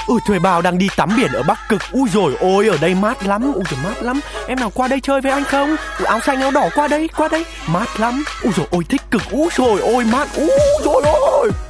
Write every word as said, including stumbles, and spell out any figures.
Ui Thuê Bao đang đi tắm biển ở Bắc Cực. Ui rồi ôi ở đây mát lắm. Ui trời mát lắm. Em nào qua đây chơi với anh không? Ui, áo xanh áo đỏ qua đây qua đây. Mát lắm. Ui rồi ôi thích cực. Ui rồi ôi mát. Ui rồi ôi